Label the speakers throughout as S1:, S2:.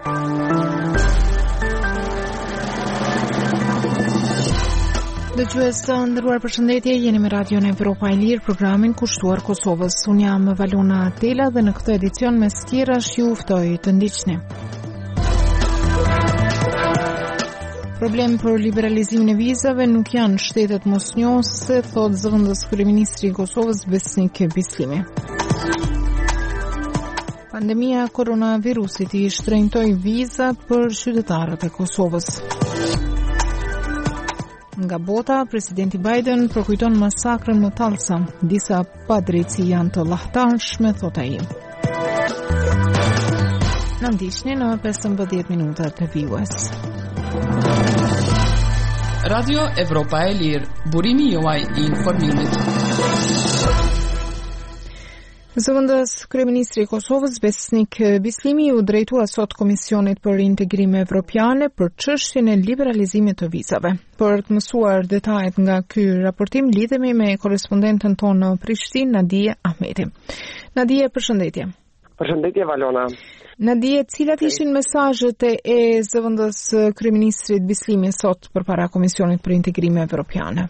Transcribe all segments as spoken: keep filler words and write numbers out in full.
S1: Dëgjues të nderuar, përshëndetje, jeni me Radion Evropa e Lirë, programin kushtuar Kosovës. Unë jam Valona Tela dhe në këtë edicion mes tjerash ju ftoj të ndiqni. Problem për liberalizimin e vizave nuk janë shtetet mosnjohëse, thot zëvendës kryeministri i Kosovës Besnik Bislimi. Pandemia koronavirusit i shtrenjtoi vizat për qytetarët e Kosovës. Nga bota, presidenti Biden përkujton masakrën në Tulsa. Disa padrejtësi janë të llahtarshme, thot ai. Në ndiqni në pesëmbëdhjetë minuta të vijues.
S2: Radio Evropa e Lirë, burimi juaj i informimit.
S1: Zëvendës kryeministri i Kosovës Besnik Bislimi u drejtua sot Komisionit për Integrim Evropiane për çështjen e liberalizimit të vizave. Për të mësuar detajet nga ky raportim, lidhemi me korespondenten tonë në Prishtinë, Nadije Ahmeti. Nadije, përshëndetje.
S3: Përshëndetje Valona.
S1: Nadije, cilat ishin mesazhet e zëvendës kryeministrit Bislimi sot përpara Komisionit për Integrim Evropiane?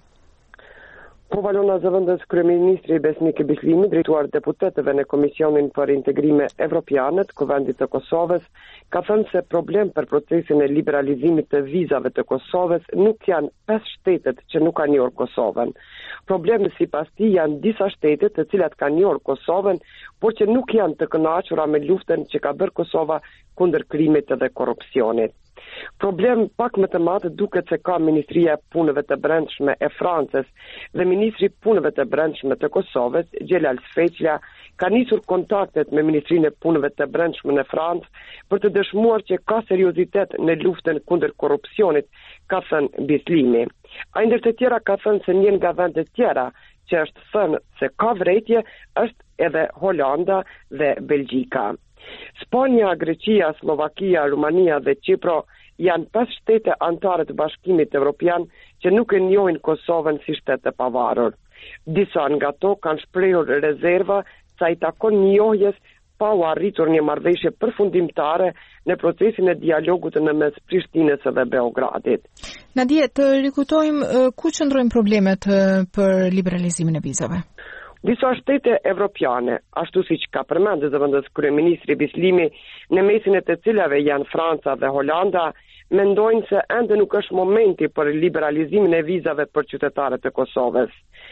S3: Po Valona, zëvendës kryeministri Besnik Bislimi, drejtuar deputetëve në Komisionin për Integrime Evropiane të Kuvendit të Kosovës, ka thënë se problem për procesin e liberalizimit të vizave të Kosovës nuk janë pesë shtetet që nuk kanë njohur Kosovën. Problemi sipas tij janë disa shtete të cilat kanë njohur Kosovën, por që nuk janë të kënaqura me luftën që ka bërë Kosova kundër krimit dhe korrupsionit. Problem pak më të madh duket se ka Ministria e Punëve të Brendshme e Francës dhe Ministri i Punëve të Brendshme të Kosovës, Xhelal Sfeqja, ka nisur kontaktet me Ministrinë e Punëve të Brendshme në Francë për të dëshmuar që ka seriozitet në luftën kundër korrupsionit, ka thënë Bislimi. Ai ndër të tjera ka thënë se një nga vendet tjera që është thënë se ka vërejtje është edhe Holanda dhe Belgjika. Spanja, Greqia, Slovakia, Rumania dhe Çipro janë pesë shtete anëtare të Bashkimit Evropian që nuk e njohin Kosovën si shtet të pavarur. Disa nga to kanë shprehur rezerva sa i takon njohjes pa u arritur një marrëveshje përfundimtare në procesin e dialogut në mes Prishtinës dhe Beogradit.
S1: Nadije, të rikujtojmë ku qëndrojnë problemet për liberalizimin e vizave?
S3: Disa shtete evropiane, ashtu siç ka përmendur zëvendës kryeministri Bislimi, në mesin e të cilave janë Franca dhe Holanda, mendojnë se ende nuk është momenti për liberalizimin e vizave për qytetarët e Kosovës.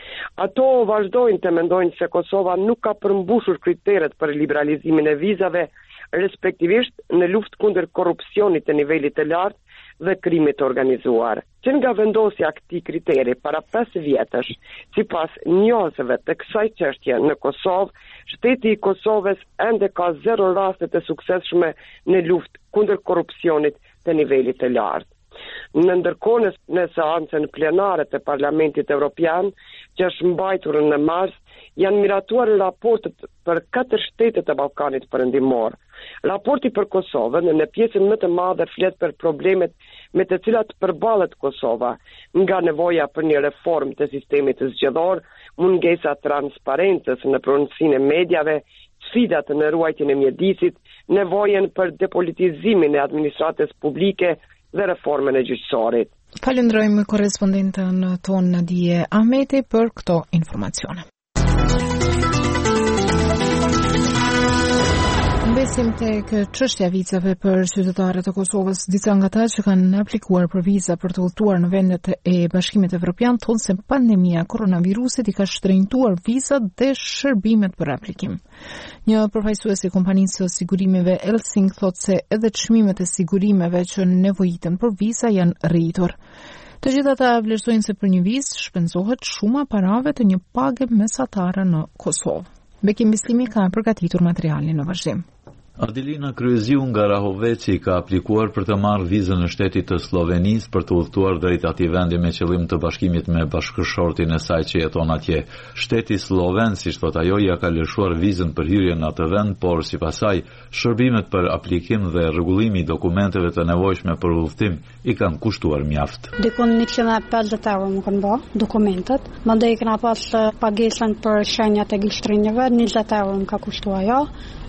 S3: Ato vazhdojnë të mendojnë se Kosova nuk ka përmbushur kriteret për liberalizimin e vizave, respektivisht në luftë kundër korrupsionit të nivelit të lartë dhe krimit organizuar. Që nga vendosja këtij kriteri para pesë vjetësh, sipas njohësve të kësaj çështje në Kosovë, shteti i Kosovës ende ka zero raste të suksesshme në luftë kundër korrupsionit të nivelit të lartë. Në ndërkohë në seancën plenare të Parlamentit Evropian, që është mbajtur në mars, janë miratuar raportet për katër shtete të Ballkanit Perëndimor. Raporti për Kosovën në pjesën më të madhe flet për problemet me të cilat përballet Kosova, nga nevoja për një reformë të sistemit zgjedhor, mungesa transparencës në pronësinë e mediave, sfidat në ruajtjen e mjedisit, nevojën për depolitizimin e administratës publike dhe reformën e gjyqësorit.
S1: Falenderojmë korrespondentën tonë Nadije Ahmeti për këto informacione. Besim tek çështja vizave për qytetarët e Kosovës. Disa nga ata që kanë aplikuar për viza për të udhëtuar në vendet e Bashkimit Evropian thonë se pandemia koronavirusit i ka shtrenjtuar vizat dhe shërbimet për aplikim. Një përfaqësues i kompanisë së sigurimeve Elsing thotë se edhe çmimet e sigurimeve që nevojiten për viza janë rritur. Të gjithë ata vlerësojnë se për një vizë shpenzohet shuma parave të një page mesatare në Kosovë. Bekim Bislimi ka përgatitur materialin në vazhdim.
S4: Adelina Kryeziu nga Rahoveci ka aplikuar për të marrë vizën në shtetit të Slovenisë për të udhëtuar drejt atij vendi me qëllim të bashkimit me bashkëshortin e saj që jeton atje. Shteti sloven, siç thot ajo, ja ka lëshuar vizën për hyrje në atë vend, por sipas saj, shërbimet për aplikim dhe rregullimi i dokumenteve të nevojshme për udhëtim i kanë kushtuar mjaft.
S5: Dikon njëqind e pesëdhjetë euro më kanë bë dokumentet, mandej kena pas pagesën për shenjat e gishtrënjeve, njëzet euro më ka kushtuar ajo.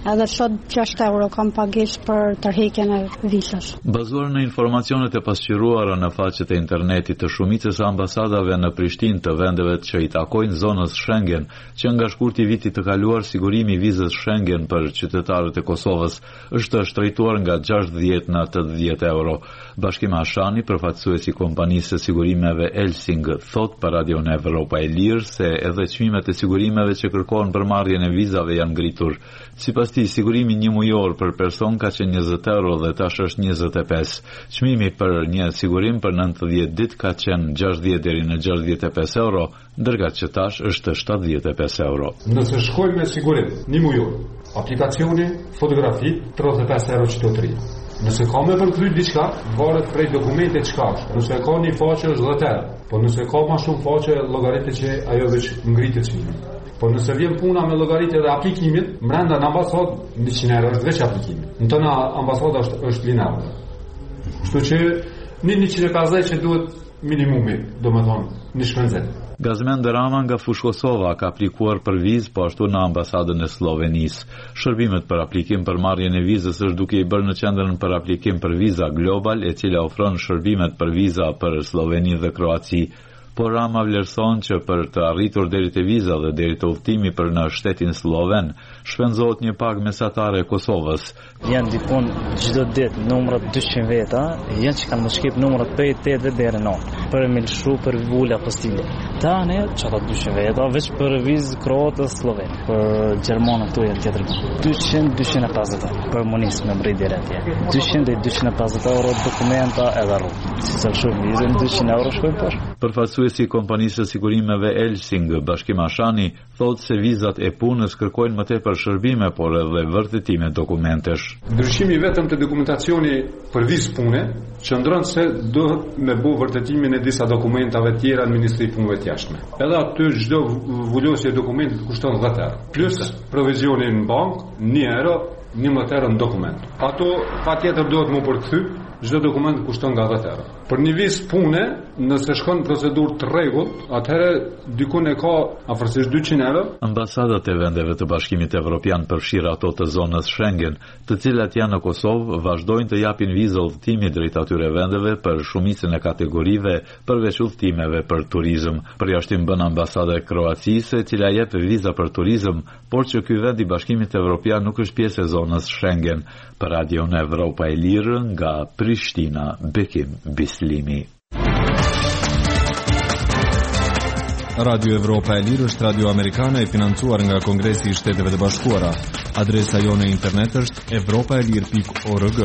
S5: edhe sot gjashtë euro kam pagesë për tërheqjen e vizës.
S4: Bazuar në informacionet e pasqyruara në faqet e internetit të shumicës ambasadave në Prishtinë të vendeve që i takojnë zonës Schengen, që nga shkurti i vitit të kaluar sigurimi i vizës Schengen për qytetarët e Kosovës është shtrejtuar nga gjashtëdhjetë në tetëdhjetë euro. Bashkim Hashani, përfaqësuesi i kompanisë së sigurimeve Elsing, thot për Radion Evropa e Lirë se edhe çmimet e sigurimeve që kërkohen për marrjen e vizave janë ngritur. Sipas tij, sigurimi një mujor për person ka qenë njëzet euro dhe tash është njëzet e pesë. Çmimi për një sigurim për nëntëdhjetë ditë ka qenë gjashtëdhjetë deri në gjashtëdhjetë e pesë euro, ndërkëse që tash është shtatëdhjetë e pesë euro.
S6: Nëse shkojmë me sigurim një mujor, aplikacioni, fotografi, tridhjetë e pesë euro çdo tri. Nëse ka me përkryt diçka, varet prej dokumente çka është. Nëse ka një faqe është dhjetë euro, po nëse ka më shumë faqe llogaritë që ajo veç ngritet çmimi. Po nëse vjen puna me llogaritë dhe aplikimin, brenda në ambasadë njëqind euro është veç aplikimi. Në tona ambasada është është lineare. Kështu që një njëqind e pesëdhjetë që duhet minimumi, domethënë, në shpenzim.
S4: Gazmend Rama nga Fush Kosova ka aplikuar për vizë po ashtu në ambasadën e Slovenisë. Shërbimet për aplikim për marrjen e vizës është duke i bërë në qendrën për aplikim për viza global, e cila ofron shërbimet për viza për Sloveni dhe Kroaci. Por Rama vlerëson që për të arritur deri te viza dhe deri te udhtimi për në shtetin sloven, shpenzohet një pagë mesatare e Kosovës.
S7: Janë dikon çdo ditë numrat dyqind veta, janë që kanë më shkip numrat prej tetë deri në për me lëshu për vula postile. Tani çata dyqind veta veç për vizë kroatë sloven, për gjermanë këtu janë tjetër. dyqind dyqind e pesëdhjetë për munis me mbrit deri atje. dyqind deri dyqind e pesëdhjetë euro dokumenta edhe rrugë. Si sa shumë vizën dyqind euro shkojnë poshtë.
S4: Përfaqësuesi i kompanisë së sigurimeve Elsing, Bashkim Hashani, thotë se vizat e punës kërkojnë më tepër shërbime, por edhe vërtetime dokumentesh.
S6: Ndryshimi vetëm të dokumentacioni për vizë pune qëndron se duhet me bu vërtetimin e disa dokumentave tjera në Ministri i Punëve të Jashtme. Edhe aty çdo vulosje dokumentit kushton dhjetë euro. Plus provizioni në bankë, një euro, njëmbëdhjetë euro në dokument. Ato patjetër duhet më përkthy, çdo dokument kushton nga dhjetë euro. Për një vizë pune, nëse shkon procedurë të rregullt, atëherë dikun e ka afërsisht dyqind euro.
S4: Ambasadat e vendeve të Bashkimit Evropian përfshirë ato të zonës Schengen, të cilat janë në Kosovë, vazhdojnë të japin vizë udhëtimi drejt atyre vendeve për shumicën e kategorive, përveç udhëtimeve për turizëm. Përjashtim bën ambasada e Kroacisë, e cila jep viza për turizëm, por që ky vend i Bashkimit Evropian nuk është pjesë e zonës Schengen. Për Radion Evropa e Lirë nga Prishtina, Bekim Bislimi.
S8: Radio Evropa e Lirë është radio amerikane e financuar nga Kongresi i Shteteve të Bashkuara. Adresa jone e internet është evropaelir pikë org.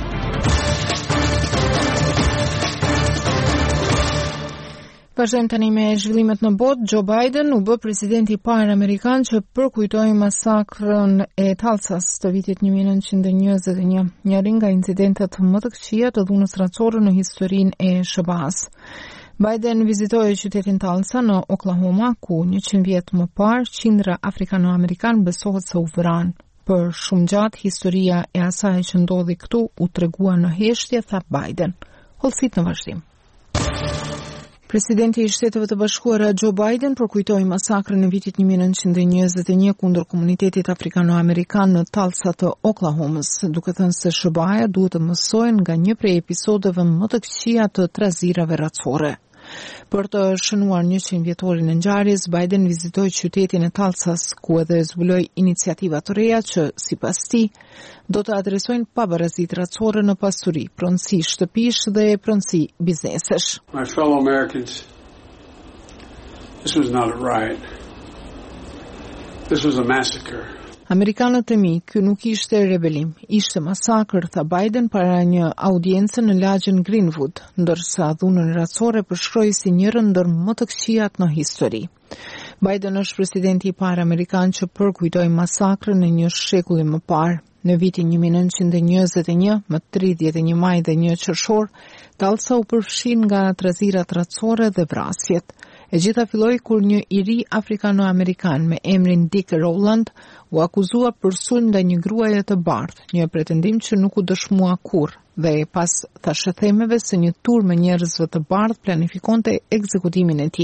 S1: Vazhdojmë tani me zhvillimet në botë. Joe Biden u bë presidenti i parë amerikan që përkujtoi masakrën e Tulsas të vitit një mijë nëntëqind e njëzet e një, njëri nga incidentet më të këqija të dhunës racore në historinë e S B A-s. Biden vizitoi qytetin Tulsa në Oklahoma, ku njëqind vjet më parë qindra afrikano-amerikan besohet se u vran. Për shumë gjatë historia e asaj që ndodhi këtu u tregua në heshtje, tha Biden. Hollësit në vazhdim. Presidenti i Shteteve të Bashkuara Joe Biden përkujtoi masakrën e vitit një mijë nëntëqind e njëzet e një kundër komunitetit afrikano-amerikan në Tulsa të Oklahomës, duke thënë se S B A-ja duhet të mësojnë nga një prej episodeve më të këqija të trazirave racore. Për të shënuar njëqind vjetorin e ngjarjes, Biden vizitoi qytetin e Tulsas, ku edhe zbuloi iniciativa të reja që, sipas tij, do të adresojnë pabarazitë racore në pasuri, pronësi shtëpish dhe pronësi biznesesh.
S9: My fellow Americans, this was not a riot. This was a massacre.
S1: Amerikanët e mi, ky nuk ishte rebelim, ishte masakër, tha Biden para një audiencë në lagjin Greenwood, ndërsa dhunën racore përshkroi si njërën ndër më të këqijat në histori. Biden është presidenti i parë amerikan që përkujtoi masakrën e një shekulli më parë. Në vitin një mijë nëntëqind e njëzet e një, më tridhjetë e një maj dhe një qershor, Tulsa u përfshin nga trazirat racore dhe vrasjet. E gjitha filloi kur një i ri afrikano-amerikan me emrin Dick Rowland u akuzua për sulm ndaj një gruaje të bardhë, një pretendim që nuk u dëshmua kurrë, dhe pas thashëthemeve se një tur me njerëzve të bardhë planifikonte ekzekutimin e tij.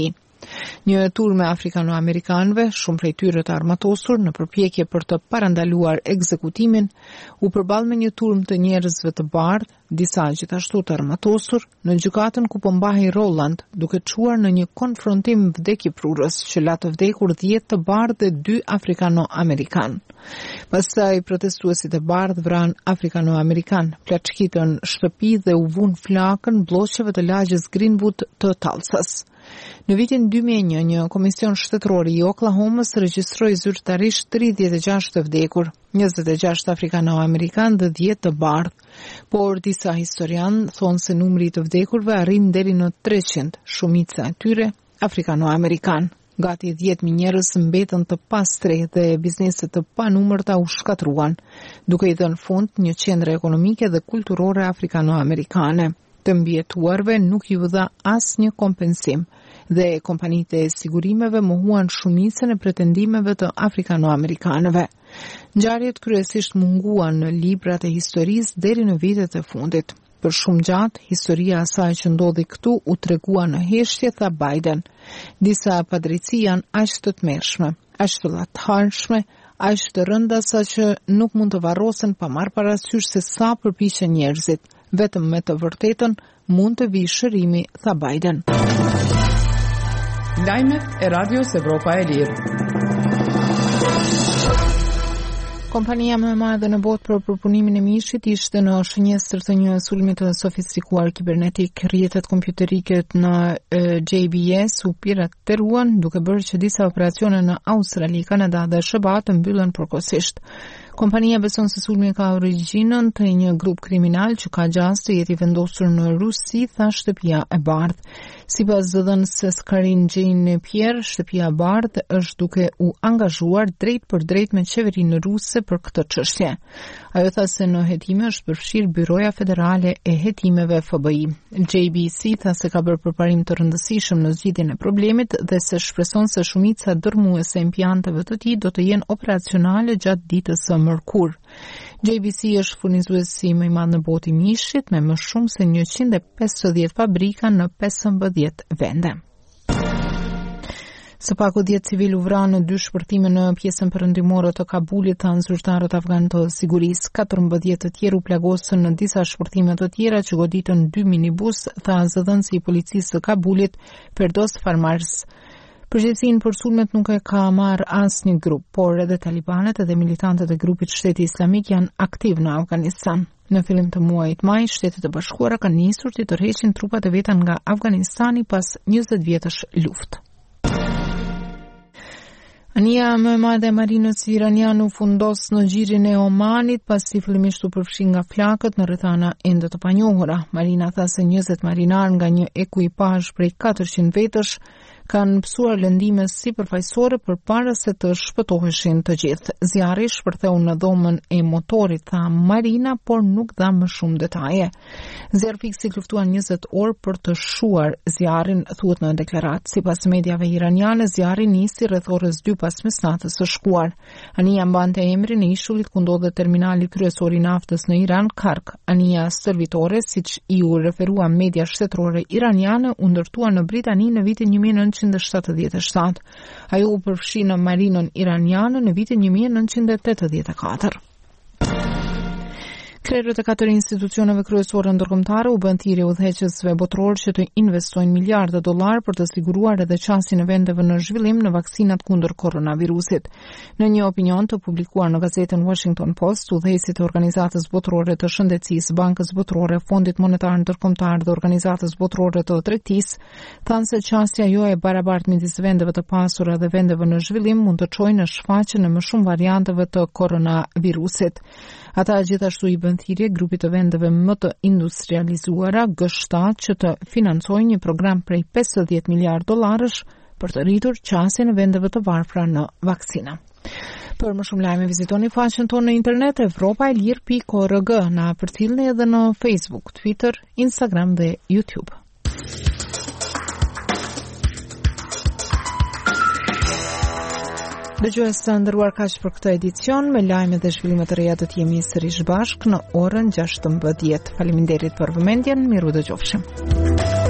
S1: Një turme afrikano-amerikanëve, shumë prej tyre të armatosur në përpjekje për të parandaluar ekzekutimin, u përball me një turm të njerëzve të bardhë, disa gjithashtu të armatosur, në gjykatën ku po mbahej Rolland, duke çuar në një konfrontim vdekjeprurës që la të vdekur dhjetë të bardhë dhe dy afrikano-amerikanë. Pastaj protestuesit e bardhë vran afrikano-amerikan, plaçkitën shtëpi dhe u vun flakën blloqeve të lagjes Greenwood të Tulsas. Në vitin dy mijë e një, një komision shtetëror i Oklahomës regjistroi zyrtarisht tridhjetë e gjashtë të vdekur, njëzet e gjashtë afrikano-amerikanë dhe dhjetë të bardhë, por disa historianë thonë se numri i të vdekurve arrin deri në treqind, shumica e tyre afrikano-amerikanë. Gati dhjetë mijë njerëz mbetën të pastre dhe bizneset të panumërta u shkatruan, duke i dhënë fund një qendre ekonomike dhe kulturore afrikano-amerikane. Të mbijetuarve nuk ju dha asnjë kompensim dhe kompanitë e sigurimeve mohuan shumicën e pretendimeve të afrikano-amerikanëve. Ngjarjet kryesisht munguan në librat e historisë deri në vitet e fundit. Për shumë gjatë, historia e asaj që ndodhi këtu u tregua në heshtje, tha Biden. Disa padrejti janë aq të tmerrshme, aq të llathardhshme, aq të rënda sa që nuk mund të varrosen pa marrë parasysh se sa përpiqen njerëzit. Vetëm me të vërtetën mund të vijë shërimi, tha Biden.
S2: Lajmet e Radios Evropa e Lirë.
S1: Kompania më e madhe në botë për përpunimin e mishit ishte në shënjestër të një sulmi të sofistikuar kibernetik. Rrjetet kompjuterike në J B S u pirateruan, duke bërë që disa operacione në Australi, Kanada dhe S B A të mbyllen përkohësisht. Kompania beson se sulmi ka origjinën të një grup kriminal që ka gjas të jeti vendosur në Rusi, tha shtëpia e bardhë. Sipas zëdhënëses Karin Jane Pierre, shtëpia e bardhë është duke u angazhuar drejt për drejt me qeverinë ruse për këtë çështje. Ajo tha se në hetime është përfshirë Byroja Federale e Hetimeve F B I. J B C tha se ka bërë përparim të rëndësishëm në zgjidhjen e problemit dhe se shpreson se shumica dërmuese e impianteve të tij do të jenë operacionale gjatë ditës së mërkur. J B C është furnizuesi më i madh në botë i mishit me më shumë se njëqind e pesëdhjetë fabrika në pesëmbëdhjetë vende. Së paku dhjetë civil u vranë në dy shpërthime në pjesën perëndimore të Kabulit, thanë zyrtarët afgan të sigurisë. katërmbëdhjetë të tjerë u plagosën në disa shpërthime të tjera që goditën dy minibus, tha zëdhënësi i policisë të Kabulit, Perdos Farmars. Përgjegjësinë për sulmet nuk e ka marrë asnjë grup, por edhe talibanët edhe militantët e grupit Shteti Islamik janë aktiv në Afganistan. Në fillim të muajit maj, Shtetet e Bashkuara kanë nisur të tërheqin trupat e veta nga Afganistani pas njëzet vjetësh luftë. Anija më e madhe e marinës iraniane u fundos në gjirin e Omanit pasi fillimisht u përfshi nga flakët në rrethana ende të panjohura. Marina tha se njëzet marinar nga një ekuipazh prej katërqind vetësh kanë pësuar lëndime sipërfaqësore përpara se të shpëtoheshin të gjithë. Zjarri shpërtheu në dhomën e motorit, tha Marina, por nuk dha më shumë detaje. Zjarrfikësit luftuan njëzet orë për të shuar zjarrin, thuhet në deklaratë. Sipas mediave iraniane, zjarri nisi rreth orës dy pas mesnatës së shkuar. Anija mbante emrin e ishullit ku ndodhet terminali kryesor i naftës në Iran, Kark. Anija servitore, siç i u referua media shtetërore iraniane, u ndërtua në Britani në vitin një mijë e nëntëqind e shtatëdhjetë e shtatë. Ajo u përfshi në marinën iraniane në vitin një mijë e nëntëqind e tetëdhjetë e katër. Krerët e katër institucioneve kryesore ndërkombëtare u bën thirrje udhëheqësve botror që të investojnë miliardë dollar për të siguruar edhe qasjen e vendeve në zhvillim në vaksinat kundër koronavirusit. Në një opinion të publikuar në gazetën Washington Post, udhëheqësit e Organizatës Botërore të Shëndetësisë, Bankës Botërore, Fondit Monetar Ndërkombëtar dhe Organizatës Botërore të Tregtisë thanë se qasja jo e barabartë midis vendeve të pasura dhe vendeve në zhvillim mund të çojë në shfaqjen e më shumë varianteve të koronavirusit. Ata gjithashtu i bën thirrje grupit të vendeve më të industrializuara G shtat që të financojnë një program prej pesëdhjetë miliardë dollarësh për të rritur qasjen e vendeve të varfra në vaksina. Për më shumë lajme vizitoni faqen tonë në internet evropa e lirë pikë org, na përcjellni edhe në Facebook, Twitter, Instagram dhe YouTube. Dëgjues të nderuar, kaq për këtë edicion. Me lajme dhe zhvillime të reja do të jemi sërish bashkë në orën gjashtëmbëdhjetë. Faleminderit për vëmendjen, miru dëgjofshim.